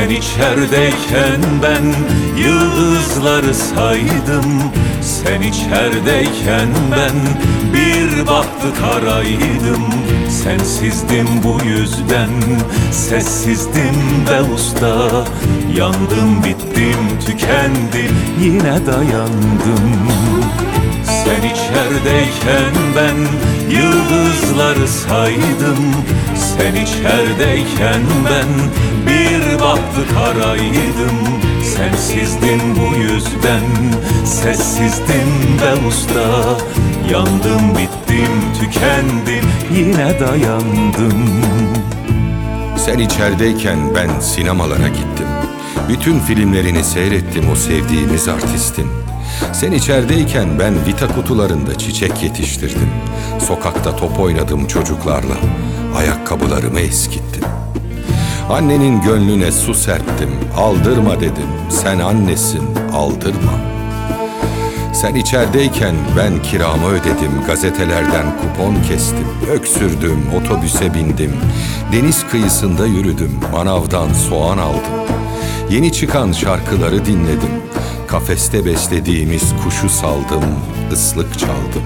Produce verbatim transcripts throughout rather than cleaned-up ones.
Sen içerideyken ben yıldızları saydım. Sen içerideyken ben bir baktık araydım. Sensizdim bu yüzden, sessizdim be usta. Yandım, bittim, tükendim, yine dayandım. Sen içerideyken ben yıldızları saydım. Sen içerideyken ben bir baktık araydım. Sensizdim bu yüzden, sessizdim be usta. Yandım, bittim, tükendim, yine dayandım. Sen içerideyken ben sinemalara gittim. Bütün filmlerini seyrettim o sevdiğimiz artistin. Sen içerideyken ben vita kutularında çiçek yetiştirdim. Sokakta top oynadım çocuklarla, ayakkabılarımı eskittim. Annenin gönlüne su serptim, aldırma dedim, sen annesin, aldırma. Sen içerideyken ben kiramı ödedim, gazetelerden kupon kestim, öksürdüm, otobüse bindim, deniz kıyısında yürüdüm, manavdan soğan aldım. Yeni çıkan şarkıları dinledim, kafeste beslediğimiz kuşu saldım, ıslık çaldım.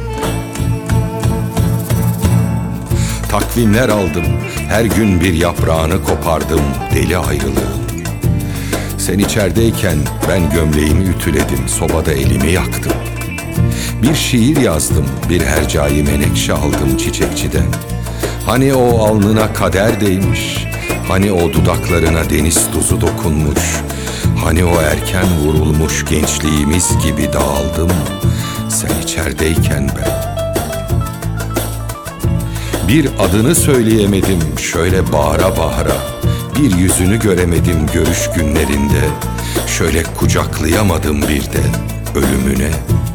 Takvimler aldım, her gün bir yaprağını kopardım, deli ayrılığı. Sen içerideyken ben gömleğimi ütüledim, sobada elimi yaktım. Bir şiir yazdım, bir hercai menekşe aldım çiçekçiden. Hani o alnına kader değmiş, hani o dudaklarına deniz tuzu dokunmuş, hani o erken vurulmuş gençliğimiz gibi dağıldım. Sen içerideyken ben. Bir adını söyleyemedim şöyle bağıra bağıra, bir yüzünü göremedim görüş günlerinde, şöyle kucaklayamadım bir de ölümüne.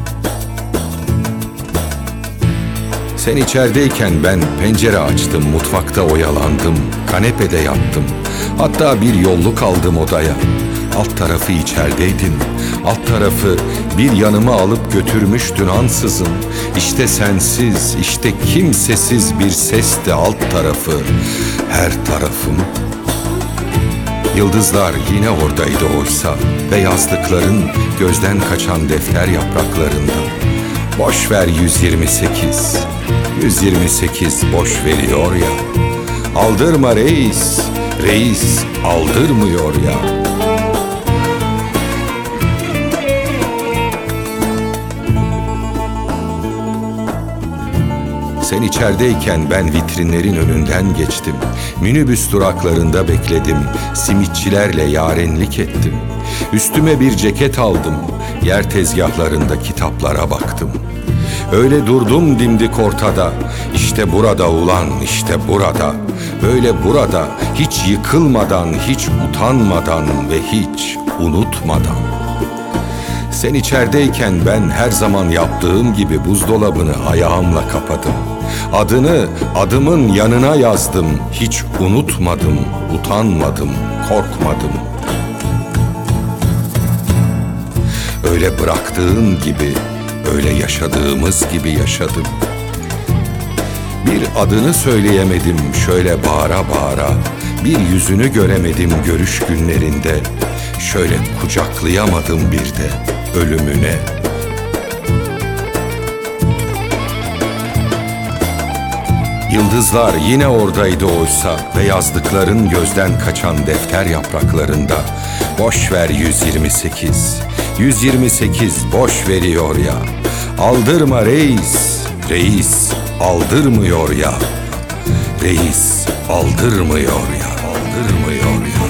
Sen içerideyken ben pencere açtım, mutfakta oyalandım, kanepede yattım, hatta bir yolluk aldım odaya. Alt tarafı içerideydin, alt tarafı bir yanıma alıp götürmüştün ansızın. İşte sensiz, işte kimsesiz bir sesti alt tarafı, her tarafım. Yıldızlar yine oradaydı oysa ve yazdıkların gözden kaçan defter yapraklarında. Boş ver yüz yirmi sekiz, yüz yirmi sekiz boş veriyor ya. Aldırma reis, reis aldırmıyor ya. Sen içerideyken ben vitrinlerin önünden geçtim. Minibüs duraklarında bekledim. Simitçilerle yarenlik ettim. Üstüme bir ceket aldım. Yer tezgahlarında kitaplara baktım. Öyle durdum dimdik ortada. İşte burada ulan, işte burada. Böyle burada, hiç yıkılmadan, hiç utanmadan ve hiç unutmadan. Sen içerideyken ben her zaman yaptığım gibi buzdolabını ayağımla kapadım. Adını adımın yanına yazdım, hiç unutmadım, utanmadım, korkmadım. Öyle bıraktığın gibi, öyle yaşadığımız gibi yaşadım. Bir adını söyleyemedim şöyle bağıra bağıra, bir yüzünü göremedim görüş günlerinde, şöyle kucaklayamadım bir de ölümüne. Yıldızlar yine oradaydı oysa ve yazdıkların gözden kaçan defter yapraklarında. Boş ver yüz yirmi sekiz, yüz yirmi sekiz boş veriyor ya. Aldırma reis, reis aldırmıyor ya. Reis aldırmıyor ya, aldırmıyor ya.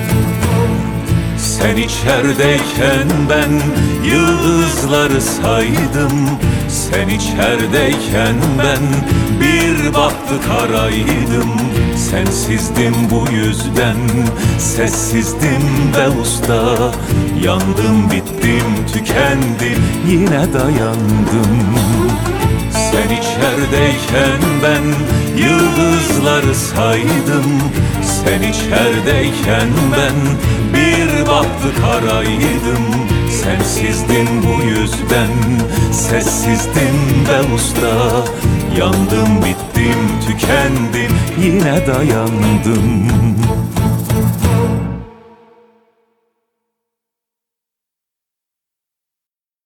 Sen içerideyken ben yıldızları saydım. Sen içerideyken ben bir baktık araydım. Sensizdim bu yüzden, sessizdim be usta. Yandım, bittim, tükendim, yine dayandım. Sen içerideyken ben yıldızları saydım. Sen içerideyken ben bir baktık araydım. Sensizdim bu yüzden, sessizdim be usta. Yandım, bittim, tükendim, yine dayandım.